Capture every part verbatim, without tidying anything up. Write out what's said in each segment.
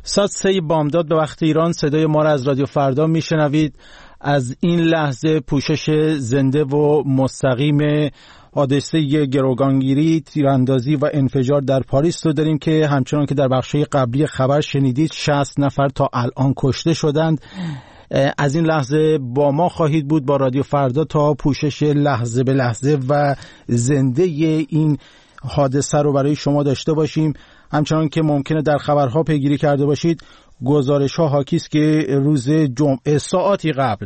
ساعت سه بامداد به وقت ایران صدای ما را از رادیو فردا میشنوید. از این لحظه پوشش زنده و مستقیم حادثه گروگانگیری، تیراندازی و انفجار در پاریس رو داریم که همچنان که در بخش‌های قبلی خبر شنیدید شصت نفر تا الان کشته شدند. از این لحظه با ما خواهید بود با رادیو فردا تا پوشش لحظه به لحظه و زنده این حادثه رو برای شما داشته باشیم. همچنان که ممکنه در خبرها پیگیری کرده باشید، گزارش ها حاکی است که روز جمعه ساعاتی قبل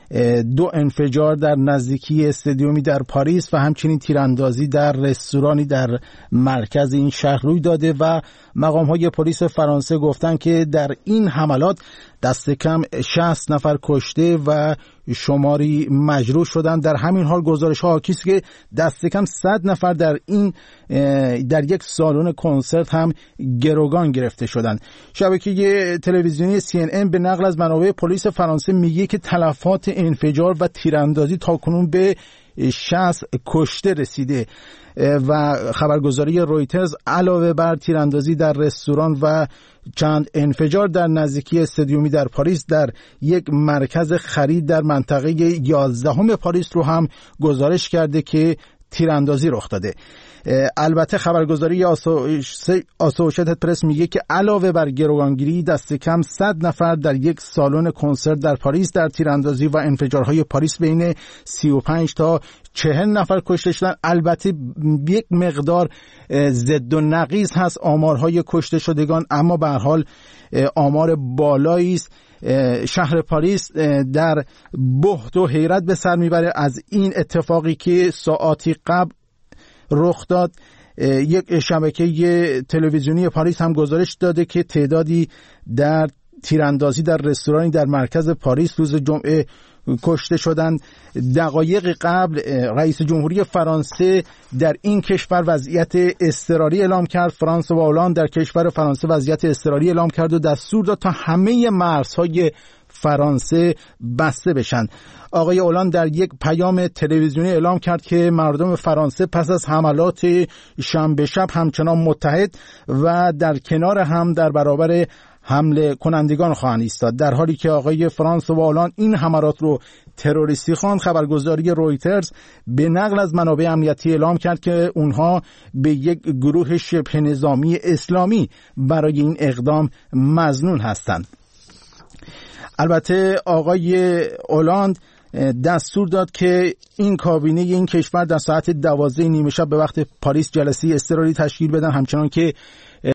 دو انفجار در نزدیکی استادیومی در پاریس و همچنین تیراندازی در رستورانی در مرکز این شهر روی داده و مقام های پلیس فرانسه گفتن که در این حملات دست کم شصت نفر کشته و شماری مجروح شدن. در همین حال گزارش ها حاکی است که دست کم صد نفر در این در یک سالن کنسرت هم گروگان گرفته شدند. شبکه تلویزیونی سی ان ان به نقل از منابع پلیس فرانسه میگه که تلفات انفجار و تیراندازی تاکنون به شصت کشته رسیده و خبرگزاری رویترز علاوه بر تیراندازی در رستوران و چند انفجار در نزدیکی استادیومی در پاریس در یک مرکز خرید در منطقه یازدهم پاریس رو هم گزارش کرده که تیراندازی رخ داده. البته خبرگزاری آسوشیتد پرس میگه که علاوه بر گروگانگیری دست کم صد نفر در یک سالن کنسرت در پاریس در تیراندازی و انفجارهای پاریس بین سی و پنج تا چهل نفر کشته شدن. البته یک مقدار ضد و نقیض هست آمارهای کشته شدگان، اما به هر حال آمار بالایی است. شهر پاریس در بهت و حیرت به سر میبره از این اتفاقی که ساعاتی قبل رخ داد. یک شبکه تلویزیونی پاریس هم گزارش داده که تعدادی در تیراندازی در رستورانی در مرکز پاریس روز جمعه کشته شدند. دقایق قبل رئیس جمهوری فرانسه در این کشور وضعیت اضطراری اعلام کرد. فرانسه و هلند در کشور فرانسه وضعیت اضطراری اعلام کرد و دستور داد تا همه مرزهای فرانسه بسته بشن. آقای هلند در یک پیام تلویزیونی اعلام کرد که مردم فرانسه پس از حملات شنبه شب همچنان متحد و در کنار هم در برابر حمله کنندگان خواهند ایستاد. در حالی که آقای فرانسه و هلند این حملات رو تروریستی خواند، خبرگزاری رویترز به نقل از منابع امنیتی اعلام کرد که اونها به یک گروه شبه نظامی اسلامی برای این اقدام مظنون هستند. البته آقای هلند دستور داد که این کابینه این کشور در ساعت دوازده نیمه شب به وقت پاریس جلسه اضطراری تشکیل بدن، همچنان که